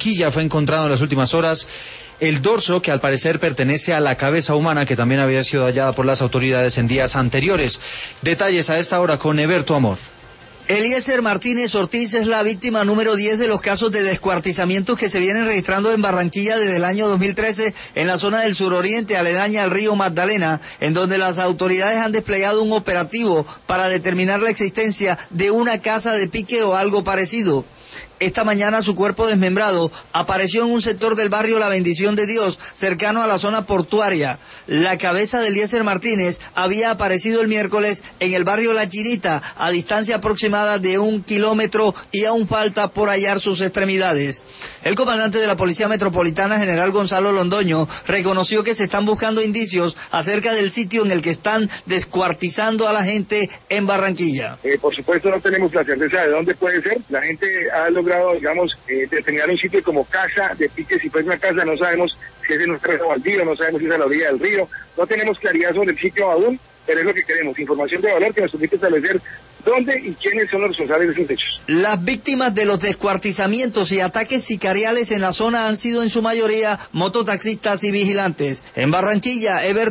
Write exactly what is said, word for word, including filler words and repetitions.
Barranquilla fue encontrado en las últimas horas el dorso que al parecer pertenece a la cabeza humana que también había sido hallada por las autoridades en días anteriores. Detalles a esta hora con Eberto Amor. Eliezer Martínez Ortiz es la víctima número diez de los casos de descuartizamientos que se vienen registrando en Barranquilla desde el año dos mil trece en la zona del suroriente aledaña al río Magdalena, en donde las autoridades han desplegado un operativo para determinar la existencia de una casa de pique o algo parecido. Esta mañana su cuerpo desmembrado apareció en un sector del barrio La Bendición de Dios, cercano a la zona portuaria. La cabeza de Eliezer Martínez había aparecido el miércoles en el barrio La Chinita, a distancia aproximada de un kilómetro, y aún falta por hallar sus extremidades. El comandante de la Policía Metropolitana, general Gonzalo Londoño, reconoció que se están buscando indicios acerca del sitio en el que están descuartizando a la gente en Barranquilla. Eh, por supuesto no tenemos la certeza de dónde puede ser. La gente ha logrado, digamos, eh, determinar un sitio como casa de pique. Si fuese una casa, no sabemos si es en un terreno baldío, no sabemos si es a la orilla del río, no tenemos claridad sobre el sitio aún, pero es lo que queremos, información de valor que nos permite establecer dónde y quiénes son los responsables de esos hechos. Las víctimas de los descuartizamientos y ataques sicariales en la zona han sido en su mayoría mototaxistas y vigilantes. En Barranquilla, Ever